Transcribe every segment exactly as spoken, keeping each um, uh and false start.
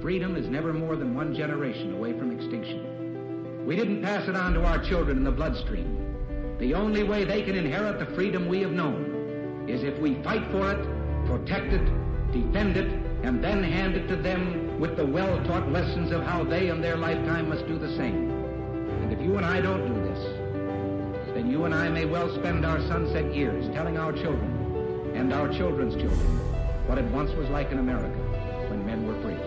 freedom is never more than one generation away from extinction. We didn't pass it on to our children in the bloodstream. The only way they can inherit the freedom we have known is if we fight for it, protect it, defend it, and then hand it to them with the well-taught lessons of how they in their lifetime must do the same. And if you and I don't do this, then you and I may well spend our sunset years telling our children and our children's children what it once was like in America when men were free.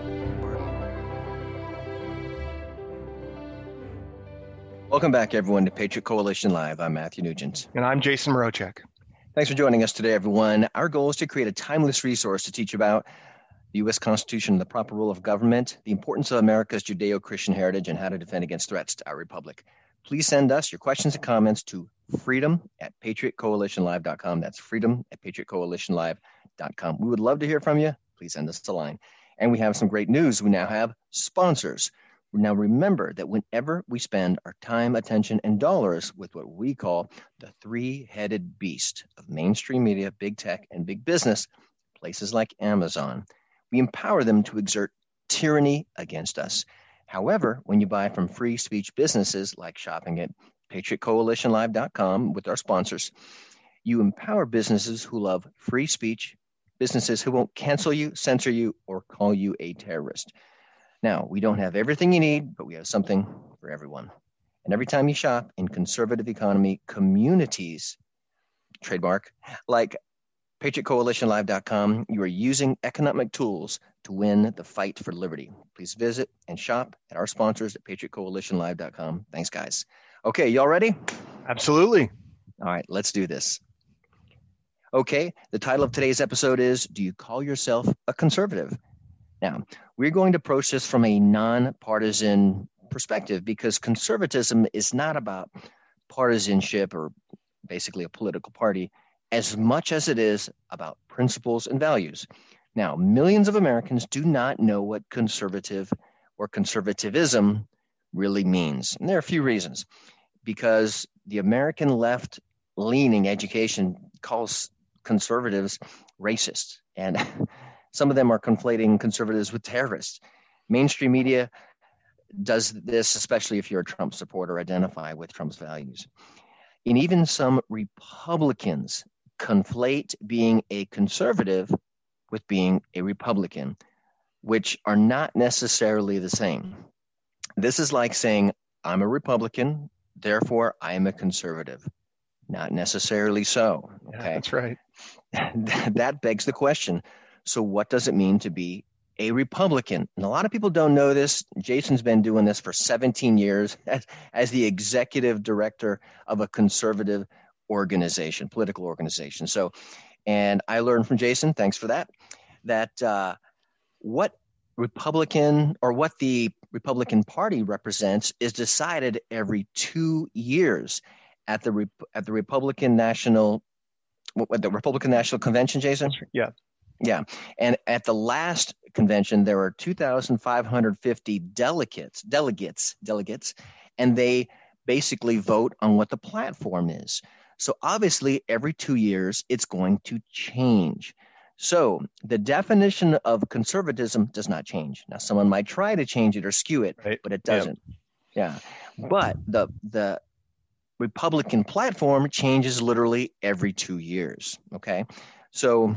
Welcome back, everyone, to Patriot Coalition Live. I'm Matthew Nugent. And I'm Jason Mroczek. Thanks for joining us today, everyone. Our goal is to create a timeless resource to teach about the U S Constitution, the proper rule of government, the importance of America's Judeo-Christian heritage, and how to defend against threats to our republic. Please send us your questions and comments to freedom at patriot coalition live dot com. That's freedom at patriot coalition live dot com. We would love to hear from you. Please send us a line. And we have some great news. We now have sponsors. Now, remember that whenever we spend our time, attention, and dollars with what we call the three-headed beast of mainstream media, big tech, and big business, places like Amazon, we empower them to exert tyranny against us. However, when you buy from free speech businesses like shopping at patriot coalition live dot com with our sponsors, you empower businesses who love free speech, businesses who won't cancel you, censor you, or call you a terrorist. Now, we don't have everything you need, but we have something for everyone. And every time you shop in conservative economy communities, trademark, like patriot coalition live dot com, you are using economic tools to win the fight for liberty. Please visit and shop at our sponsors at patriot coalition live dot com. Thanks, guys. Okay, y'all ready? Absolutely. All right, let's do this. Okay, the title of today's episode is, Do You Call Yourself a Conservative? Now, we're going to approach this from a nonpartisan perspective because conservatism is not about partisanship or basically a political party as much as it is about principles and values. Now, millions of Americans do not know what conservative or conservatism really means. And there are a few reasons. Because the American left-leaning education calls conservatives racist. And some of them are conflating conservatives with terrorists. Mainstream media does this, especially if you're a Trump supporter, identify with Trump's values. And even some Republicans conflate being a conservative with being a Republican, which are not necessarily the same. This is like saying, I'm a Republican, therefore I am a conservative. Not necessarily so. Okay, yeah, that's right. That begs the question. So what does it mean to be a Republican? And a lot of people don't know this. Jason's been doing this for seventeen years as, as the executive director of a conservative organization, political organization. So, and I learned from Jason, thanks for that, that uh, what Republican or what the Republican Party represents is decided every two years at the at the Republican National, what, the Republican National Convention, Jason? Yeah. Yeah. And at the last convention, there were two thousand five hundred fifty delegates, delegates, delegates, and they basically vote on what the platform is. So obviously, every two years, it's going to change. So the definition of conservatism does not change. Now, someone might try to change it or skew it, right, but it doesn't. Yep. Yeah. But the the Republican platform changes literally every two years. Okay. So,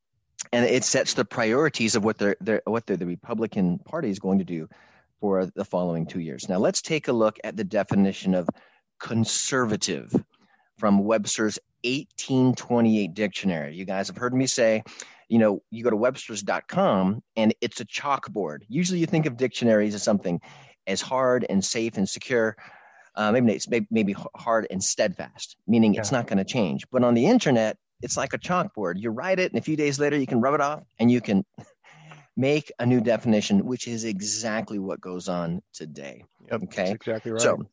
and it sets the priorities of what they're, they're what they're, the Republican Party is going to do for the following two years. Now, let's take a look at the definition of conservative from Webster's eighteen twenty-eight dictionary. You guys have heard me say, you know, you go to websters dot com and it's a chalkboard. Usually you think of dictionaries as something as hard and safe and secure. Uh, maybe it's maybe, maybe hard and steadfast, meaning yeah. it's not going to change. But on the internet, it's like a chalkboard. You write it, and a few days later, you can rub it off, and you can make a new definition, which is exactly what goes on today. Yep, okay, that's exactly right. So,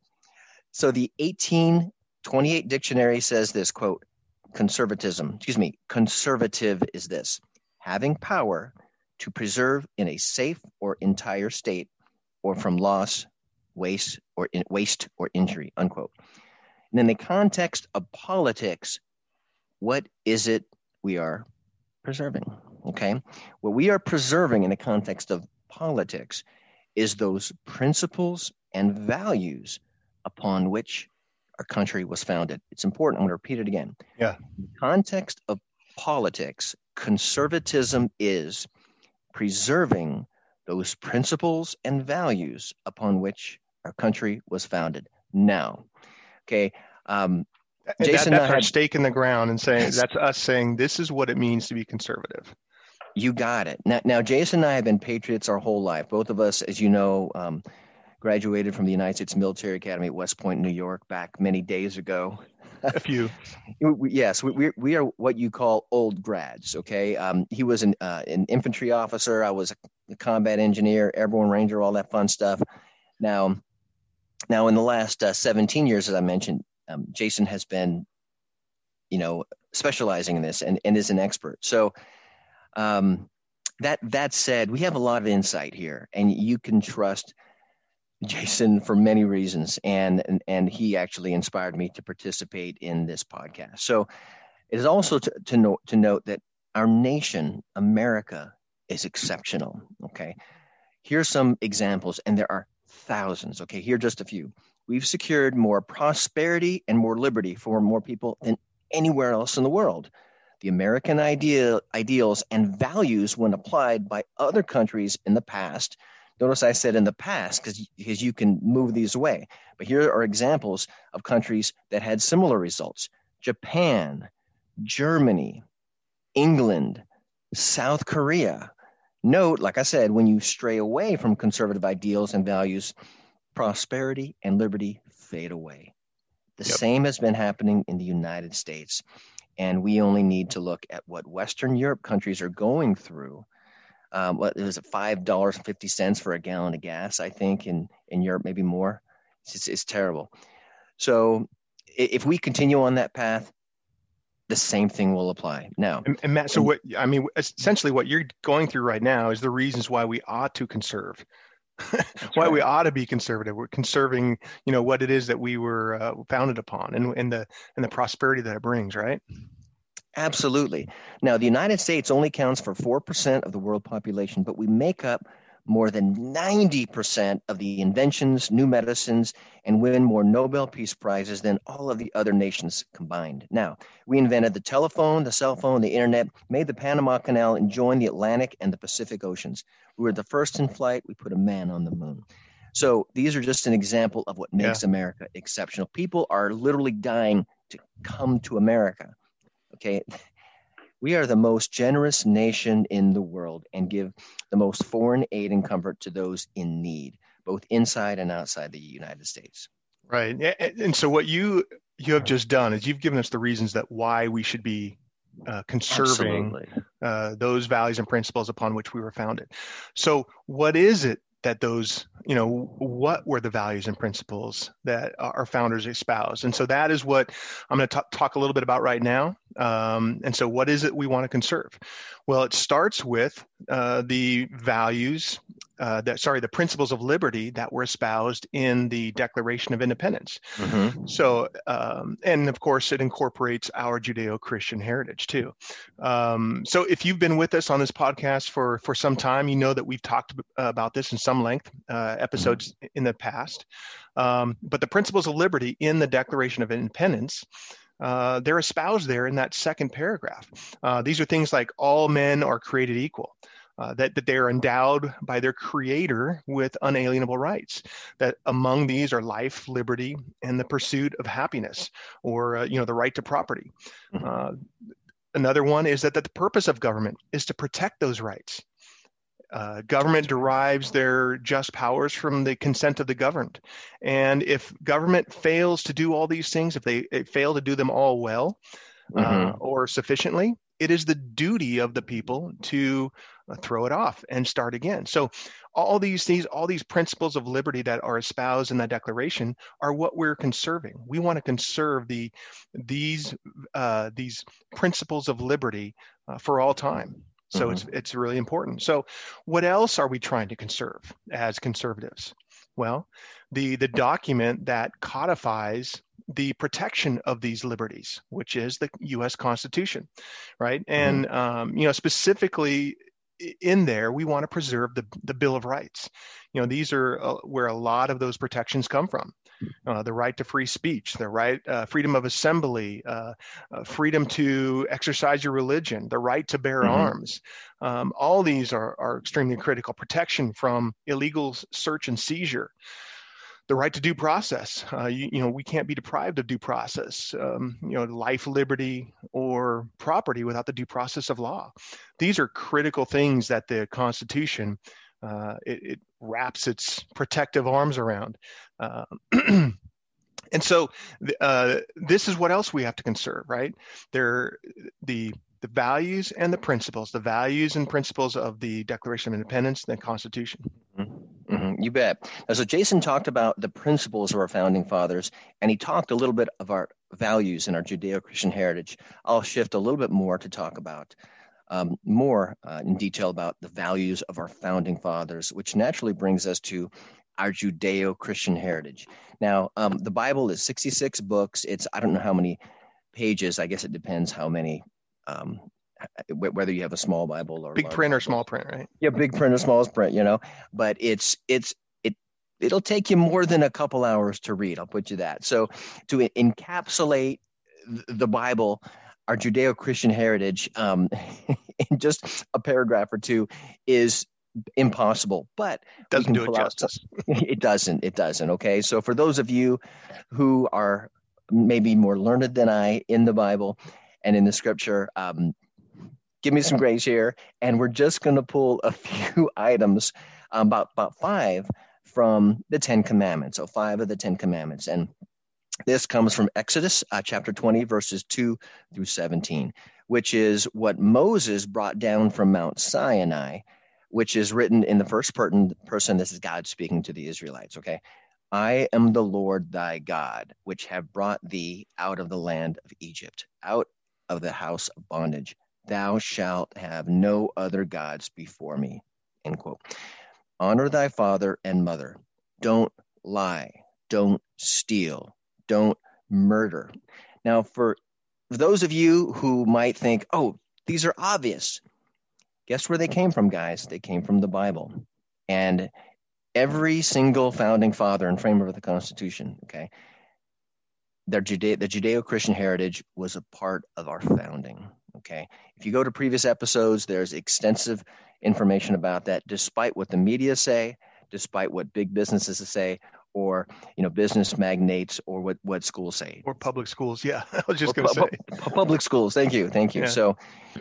so the eighteen twenty-eight dictionary says this, quote, conservatism, excuse me, conservative is this, having power to preserve in a safe or entire state or from loss, waste, or in, waste or injury, unquote. And in the context of politics, what is it we are preserving? Okay. What we are preserving in the context of politics is those principles and values upon which our country was founded. It's important. I'm going to repeat it again. Yeah. In the context of politics, conservatism is preserving those principles and values upon which our country was founded. Now, okay, um, Jason, that, that's our had, stake in the ground, and saying that's us saying this is what it means to be conservative. You got it. Now, now, Jason and I have been patriots our whole life. Both of us, as you know, um, graduated from the United States Military Academy at West Point, New York, back many days ago. A few. we, yes, we, we we are what you call old grads. Okay, um, he was an uh, an infantry officer. I was a combat engineer, airborne ranger, all that fun stuff. Now, now in the last uh, seventeen years, as I mentioned, um, Jason has been, you know, specializing in this and, and is an expert. So, um, that that said, we have a lot of insight here, and you can trust Jason for many reasons, and, and and he actually inspired me to participate in this podcast. So it is also to, to note to note that our nation, America, is exceptional. Okay, here's some examples, and there are thousands. Okay, here are just a few. We've secured more prosperity and more liberty for more people than anywhere else in the world. The American ideal, ideals and values, when applied by other countries in the past. Notice I said in the past because because you can move these away. But here are examples of countries that had similar results. Japan, Germany, England, South Korea. Note, like I said, when you stray away from conservative ideals and values, prosperity and liberty fade away. The Yep. same has been happening in the United States. And we only need to look at what Western Europe countries are going through. Um, what it was it five dollars and fifty cents for a gallon of gas, I think, in, in Europe, maybe more. It's, it's, it's terrible. So if we continue on that path, the same thing will apply. Now, And, and Matt, so what I mean, essentially, what you're going through right now is the reasons why we ought to conserve, why right. we ought to be conservative. We're conserving, you know, what it is that we were uh, founded upon, and and the and the prosperity that it brings, right? Absolutely. Now, the United States only counts for four percent of the world population, but we make up more than ninety percent of the inventions, new medicines, and win more Nobel Peace Prizes than all of the other nations combined. Now, we invented the telephone, the cell phone, the internet, made the Panama Canal, and joined the Atlantic and the Pacific Oceans. We were the first in flight. We put a man on the moon. So these are just an example of what makes Yeah. America exceptional. People are literally dying to come to America. Okay, we are the most generous nation in the world and give the most foreign aid and comfort to those in need, both inside and outside the United States. Right. And and so what you you have just done is you've given us the reasons that why we should be uh, conserving Absolutely. uh, those values and principles upon which we were founded. So what is it that those, you know, what were the values and principles that our founders espoused? And so that is what I'm going to talk a little bit about right now. Um, and so what is it we want to conserve? Well, it starts with uh, the values uh, that, sorry, the principles of liberty that were espoused in the Declaration of Independence. Mm-hmm. So, um, and of course, it incorporates our Judeo-Christian heritage too. Um, so if you've been with us on this podcast for, for some time, you know that we've talked about this in some length, uh, episodes mm-hmm. in the past. Um, but the principles of liberty in the Declaration of Independence, uh, they're espoused there in that second paragraph. Uh, these are things like all men are created equal. Uh, that, that they are endowed by their creator with unalienable rights, that among these are life, liberty, and the pursuit of happiness, or, uh, you know, the right to property. Mm-hmm. Uh, another one is that, that the purpose of government is to protect those rights. Uh, government derives their just powers from the consent of the governed. And if government fails to do all these things, if they, they fail to do them all well uh, Mm-hmm. or sufficiently, it is the duty of the people to uh, throw it off and start again. So all these things, all these principles of liberty that are espoused in that declaration are what we're conserving. We want to conserve the these uh, these principles of liberty uh, for all time. So Mhm. it's it's really important. So what else are we trying to conserve as conservatives? Well, the the document that codifies the protection of these liberties, which is the U S Constitution, right? And um, you know, specifically in there, we want to preserve the, the Bill of Rights. You know, these are uh, where a lot of those protections come from. Uh, the right to free speech, the right, uh, freedom of assembly, uh, uh, freedom to exercise your religion, the right to bear Mm-hmm. arms. Um, all these are, are extremely critical. Protection from illegal search and seizure. The right to due process. Uh, you, you know, we can't be deprived of due process. Um, you know, life, liberty, or property without the due process of law. These are critical things that the Constitution uh, it, it wraps its protective arms around. Uh, and so, uh, this is what else we have to conserve, right? There, the the values and the principles, the values and principles of the Declaration of Independence, the Constitution. Mm-hmm. Mm-hmm. You bet. Now, so Jason talked about the principles of our founding fathers, and he talked a little bit of our values and our Judeo-Christian heritage. I'll shift a little bit more to talk about um, more uh, in detail about the values of our founding fathers, which naturally brings us to our Judeo-Christian heritage. Now, um, the Bible is sixty-six books. It's, I don't know how many pages. I guess it depends how many Um, whether you have a small Bible or big large print or Bible. small print, right? Yeah, big print or small print, you know. But it's it's it it'll take you more than a couple hours to read. I'll put you that. So to encapsulate the Bible, our Judeo-Christian heritage, um, in just a paragraph or two is impossible. But doesn't do it justice. Some, it doesn't. It doesn't. Okay. So for those of you who are maybe more learned than I in the Bible and in the Scripture, um, give me some grace here, and we're just going to pull a few items, um, about about five from the Ten Commandments. So five of the Ten Commandments, and this comes from Exodus uh, chapter twenty, verses two through seventeen, which is what Moses brought down from Mount Sinai, which is written in the first person. Person, this is God speaking to the Israelites. Okay, I am the Lord thy God, which have brought thee out of the land of Egypt, out of the house of bondage. Thou shalt have no other gods before me. End quote. Honor thy father and mother. Don't lie. Don't steal. Don't murder. Now, for those of you who might think, oh, these are obvious, guess where they came from, guys? They came from the Bible. And every single founding father and framer of the Constitution, okay, their Judeo, the Judeo-Christian heritage was a part of our founding. Okay, if you go to previous episodes, there's extensive information about that. Despite what the media say, despite what big businesses say, or you know, business magnates, or what what schools say, or public schools. Yeah, I was just going to pu- say pu- public schools. Thank you, thank you. Yeah. So,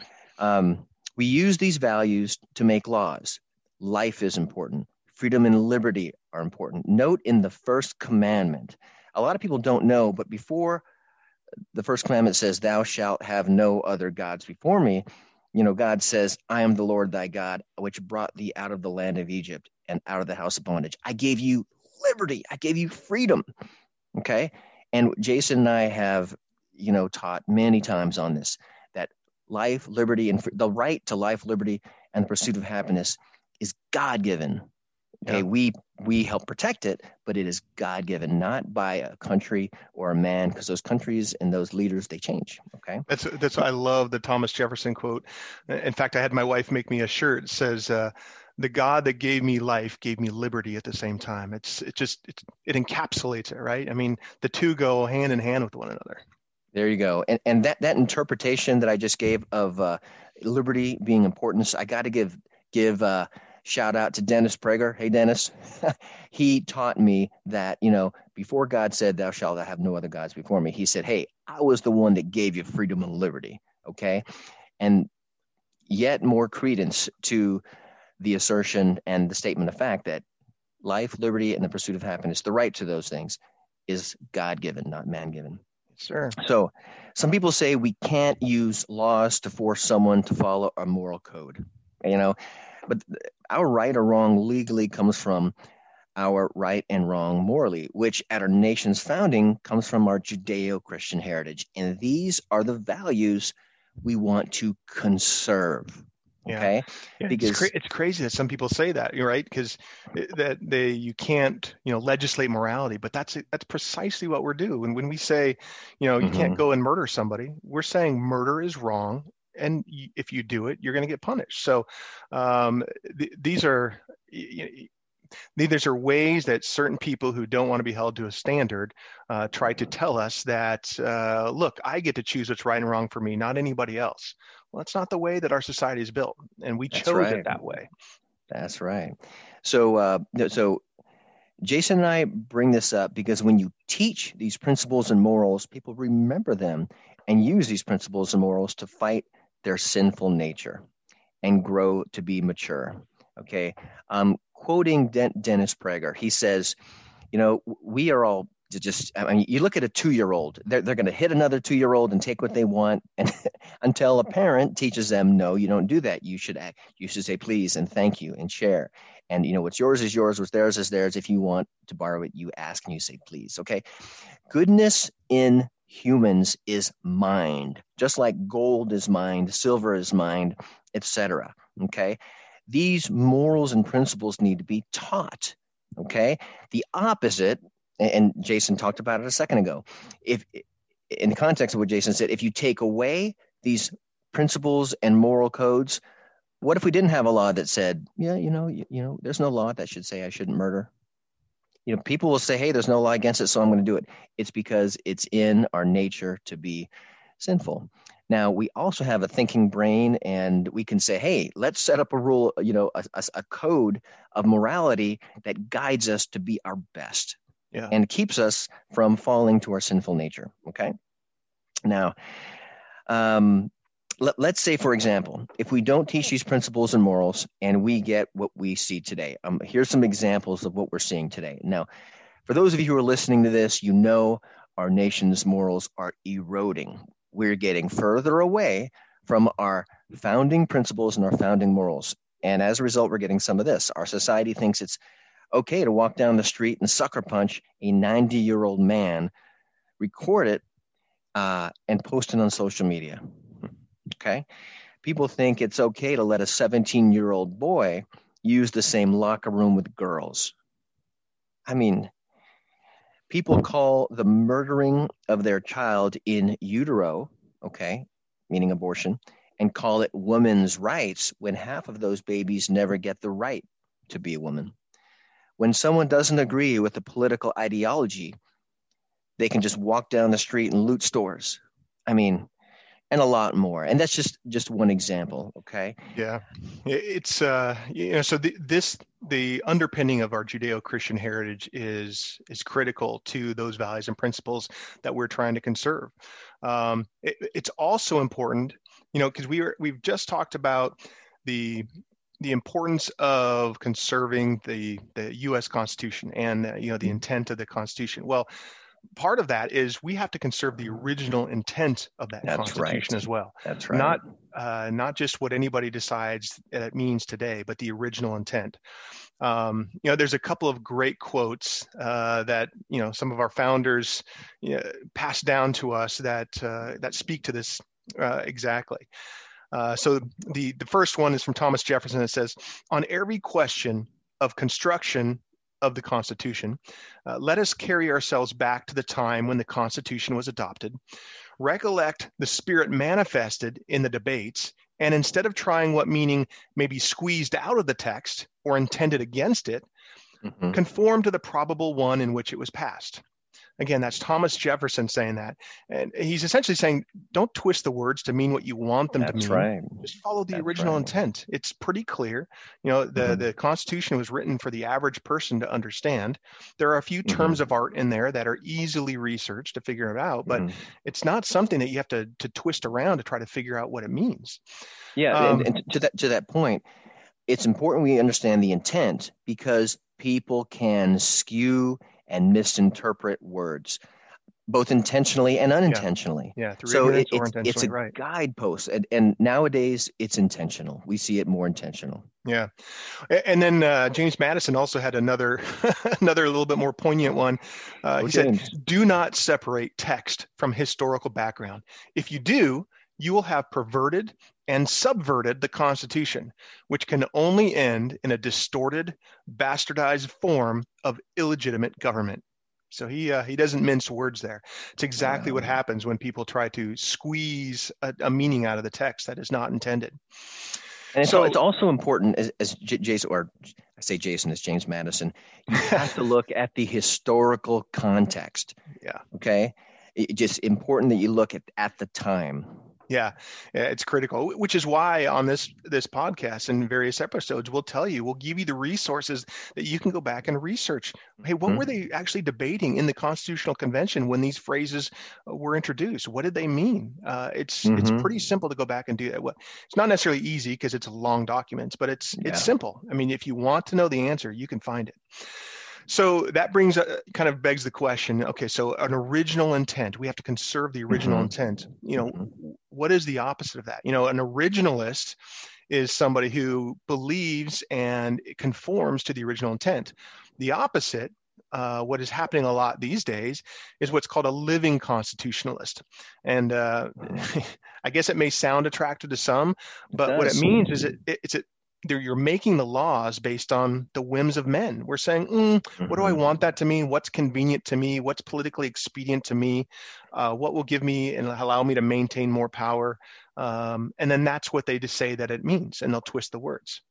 um, we use these values to make laws. Life is important. Freedom and liberty are important. Note in the first commandment. A lot of people don't know, but before the first commandment says, thou shalt have no other gods before me, you know, God says, I am the Lord thy God, which brought thee out of the land of Egypt and out of the house of bondage. I gave you liberty. I gave you freedom. Okay. And Jason and I have, you know, taught many times on this, that life, liberty, and the right to life, liberty, and the pursuit of happiness is God-given. Okay, yeah. we we help protect it, but it is God-given, not by a country or a man, because those countries and those leaders, they change. Okay, that's that's I love the Thomas Jefferson quote. In fact, I had my wife make me a shirt. It says, uh, "The God that gave me life gave me liberty at the same time." It's it just it, it encapsulates it, right? I mean, the two go hand in hand with one another. There you go, and and that that interpretation that I just gave of uh, liberty being important, I got to give give. Uh, Shout out to Dennis Prager. Hey, Dennis. He taught me that, you know, before God said, thou shalt have no other gods before me, he said, hey, I was the one that gave you freedom and liberty. Okay. And yet more credence to the assertion and the statement of fact that life, liberty, and the pursuit of happiness, the right to those things, is God-given, not man-given. Sure. So some people say we can't use laws to force someone to follow a moral code, you know, but our right or wrong legally comes from our right and wrong morally, which at our nation's founding comes from our Judeo-Christian heritage. And these are the values we want to conserve. Okay. Yeah. Yeah, because it's, cra- it's crazy that some people say that, you're right. Because that they, you can't, you know, legislate morality, but that's, that's precisely what we're doing. When, when we say, you know, you mm-hmm. can't go and murder somebody, we're saying murder is wrong. and if you do it, you're going to get punished. So um, th- these are you, these are ways that certain people who don't want to be held to a standard uh, try to tell us that, uh, look, I get to choose what's right and wrong for me, not anybody else. Well, that's not the way that our society is built, and we That's chose right. it that way. That's right. So, uh, so Jason and I bring this up because when you teach these principles and morals, people remember them and use these principles and morals to fight their sinful nature and grow to be mature. Okay. Um, quoting Den- Dennis Prager, he says, you know, we are all just, I mean, you look at a two-year-old, they're, they're going to hit another two-year-old and take what they want. And until a parent teaches them, no, you don't do that. You should act, you should say, please, and thank you, and share. And, you know, what's yours is yours, what's theirs is theirs. If you want to borrow it, you ask and you say, please. Okay. Goodness in humans is mined, just like gold is mined, silver is mined, et cetera. Okay. These morals and principles need to be taught. Okay. The opposite, and Jason talked about it a second ago, if in the context of what Jason said, if you take away these principles and moral codes, what if we didn't have a law that said, yeah, you know, you, you know, there's no law that should say I shouldn't murder? You know, people will say, hey, there's no law against it, so I'm going to do it. It's because it's in our nature to be sinful. Now, we also have a thinking brain, and we can say, hey, let's set up a rule, you know, a, a, a code of morality that guides us to be our best yeah. and keeps us from falling to our sinful nature. Okay. Now, um, let, let's say, for example, if we don't teach these principles and morals and we get what we see today, um, here's some examples of what we're seeing today. Now, for those of you who are listening to this, you know our nation's morals are eroding. We're getting further away from our founding principles and our founding morals. And as a result, we're getting some of this. Our society thinks it's okay to walk down the street and sucker punch a ninety-year-old man, record it, uh, and post it on social media. Okay? People think it's okay to let a seventeen-year-old boy use the same locker room with girls. I mean, people call the murdering of their child in utero, okay, meaning abortion, and call it women's rights when half of those babies never get the right to be a woman. When someone doesn't agree with the political ideology, they can just walk down the street and loot stores. I mean, and a lot more. And that's just, just one example, okay? Yeah, it's, uh, you know, so the, this, the underpinning of our Judeo-Christian heritage is, is critical to those values and principles that we're trying to conserve. Um, it, it's also important, you know, because we were, we've just talked about the, the importance of conserving the, the U S Constitution and, uh, you know, the intent of the Constitution. Well, part of that is we have to conserve the original intent of that That's Constitution right. as well. That's right. Not uh, not just what anybody decides it means today, but the original intent. Um, you know, there's a couple of great quotes uh, that you know some of our founders you know, passed down to us that uh, that speak to this uh, exactly. Uh, so the the first one is from Thomas Jefferson. It says, "On every question of construction of the Constitution, uh, let us carry ourselves back to the time when the Constitution was adopted, recollect the spirit manifested in the debates, and instead of trying what meaning may be squeezed out of the text or intended against it, mm-hmm. conform to the probable one in which it was passed." Again, that's Thomas Jefferson saying that. And he's essentially saying, don't twist the words to mean what you want them That's to mean. Right. Just follow the That's original right. intent. It's pretty clear. You know, the, mm-hmm. the Constitution was written for the average person to understand. There are a few terms mm-hmm. of art in there that are easily researched to figure it out, but mm-hmm. it's not something that you have to, to twist around to try to figure out what it means. Yeah, um, and, and to that to that point, it's important we understand the intent because people can skew and misinterpret words, both intentionally and unintentionally. Yeah, yeah through so it, or it's, intentionally, it's a right. guidepost, and, and nowadays it's intentional. We see it more intentional. Yeah, and then uh, James Madison also had another, another little bit more poignant one. Uh, oh, he James. said, "Do not separate text from historical background. If you do, you will have perverted and subverted the Constitution, which can only end in a distorted, bastardized form of illegitimate government." So he uh, he doesn't mince words there. It's exactly Wow. what happens when people try to squeeze a, a meaning out of the text that is not intended. And it's, So it's also important, as, as J- Jason, or I say Jason, as James Madison, you have to look at the historical context. Yeah. Okay. It's just important that you look at at the time. Yeah, it's critical, which is why on this this podcast and various episodes, we'll tell you, we'll give you the resources that you can go back and research. Hey, what mm-hmm. were they actually debating in the Constitutional Convention when these phrases were introduced? What did they mean? Uh, it's mm-hmm. it's pretty simple to go back and do that. Well, it's not necessarily easy because it's long documents, but it's yeah. it's simple. I mean, if you want to know the answer, you can find it. So that brings uh, kind of begs the question, okay, so an original intent, we have to conserve the original mm-hmm. intent. You know, mm-hmm. what is the opposite of that? You know, an originalist is somebody who believes and conforms to the original intent. The opposite, uh, what is happening a lot these days, is what's called a living constitutionalist. And uh, I guess it may sound attractive to some, but it what it means is it, it, it's a you're making the laws based on the whims of men. We're saying, mm, mm-hmm. what do I want that to mean? What's convenient to me? What's politically expedient to me? Uh, what will give me and allow me to maintain more power? Um, and then that's what they just say that it means, and they'll twist the words.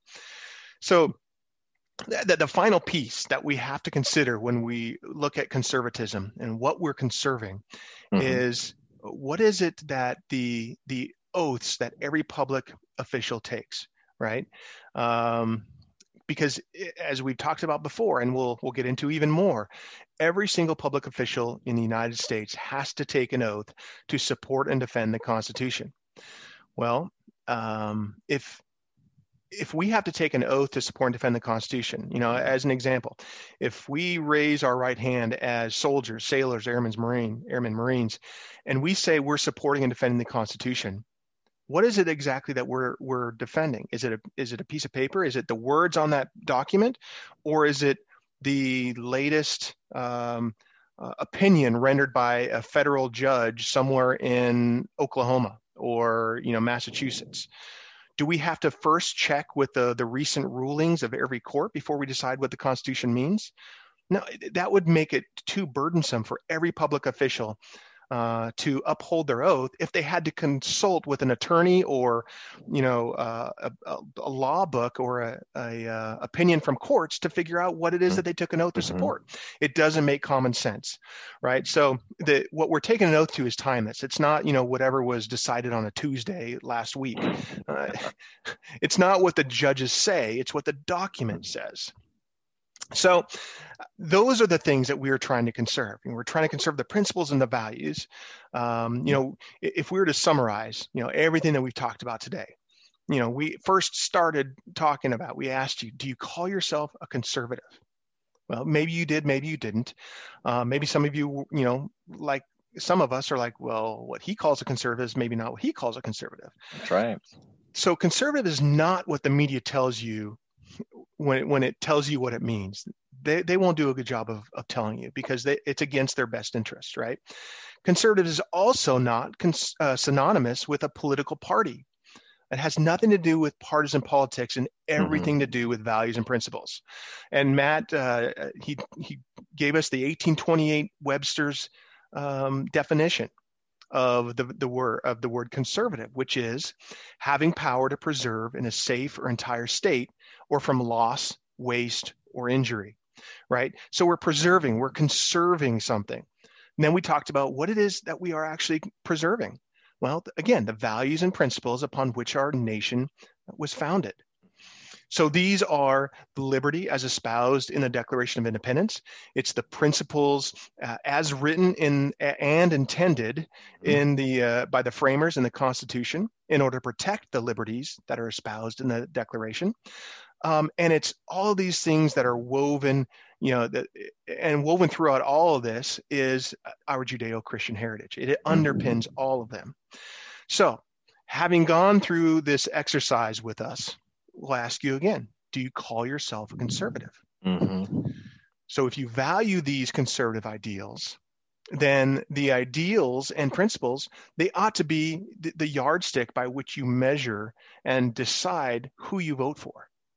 So the, the final piece that we have to consider when we look at conservatism and what we're conserving mm-hmm. is what is it that the the oaths that every public official takes, right? Um, because as we've talked about before, and we'll we'll get into even more, every single public official in the United States has to take an oath to support and defend the Constitution. Well, um, if if we have to take an oath to support and defend the Constitution, you know, as an example, if we raise our right hand as soldiers, sailors, airmen, marine, airmen, Marines, and we say we're supporting and defending the Constitution, what is it exactly that we're we're defending? Is it a is it a piece of paper? Is it the words on that document, or is it the latest um, uh, opinion rendered by a federal judge somewhere in Oklahoma or you know Massachusetts? Do we have to first check with the the recent rulings of every court before we decide what the Constitution means? No, that would make it too burdensome for every public official Uh, to uphold their oath if they had to consult with an attorney or, you know, uh, a, a law book or a, a uh, opinion from courts to figure out what it is that they took an oath to support. It doesn't make common sense, right? So the what we're taking an oath to is timeless. It's not, you know, whatever was decided on a Tuesday last week. Uh, it's not what the judges say. It's what the document says. So those are the things that we are trying to conserve. And we're trying to conserve the principles and the values. Um, you know, if we were to summarize, you know, everything that we've talked about today, you know, we first started talking about, we asked you, do you call yourself a conservative? Well, maybe you did, maybe you didn't. Uh, maybe some of you, you know, like some of us are like, well, what he calls a conservative is maybe not what he calls a conservative. That's right. So conservative is not what the media tells you when it, when it tells you what it means. They they won't do a good job of, of telling you because they, it's against their best interest, right? Conservative is also not cons, uh, synonymous with a political party. It has nothing to do with partisan politics and everything mm-hmm. to do with values and principles. And Matt, uh, he he gave us the eighteen twenty-eight Webster's um, definition of the, the word of the word conservative, which is having power to preserve in a safe or entire state or from loss, waste, or injury, right? So we're preserving, we're conserving something. And then we talked about what it is that we are actually preserving. Well, again, the values and principles upon which our nation was founded. So these are the liberty as espoused in the Declaration of Independence. It's the principles uh, as written in and intended in the uh, by the framers in the Constitution in order to protect the liberties that are espoused in the Declaration. Um, and it's all these things that are woven, you know, that, and woven throughout all of this is our Judeo-Christian heritage. It, it underpins all of them. So having gone through this exercise with us, we'll ask you again, do you call yourself a conservative? Mm-hmm. So if you value these conservative ideals, then the ideals and principles, they ought to be the, the yardstick by which you measure and decide who you vote for.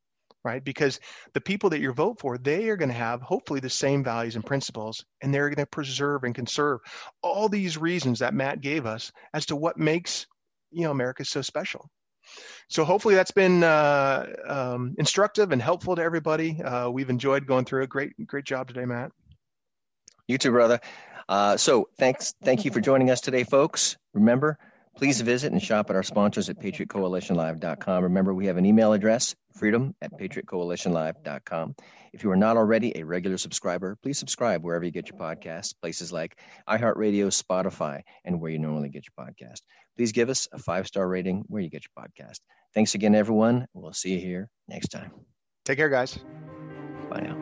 right? Because the people that you vote for, they are going to have hopefully the same values and principles, and they're going to preserve and conserve all these reasons that Matt gave us as to what makes, you know, America so special. So hopefully that's been uh, um, instructive and helpful to everybody. Uh, we've enjoyed going through a great, great job today, Matt. You too, brother. Uh, so thanks. Thank you for joining us today, folks. Remember, please visit and shop at our sponsors at patriot coalition live dot com. Remember, we have an email address, freedom at patriot coalition live dot com. If you are not already a regular subscriber, please subscribe wherever you get your podcasts, places like iHeartRadio, Spotify, and where you normally get your podcast. Please give us a five-star rating where you get your podcast. Thanks again, everyone. We'll see you here next time. Take care, guys. Bye now.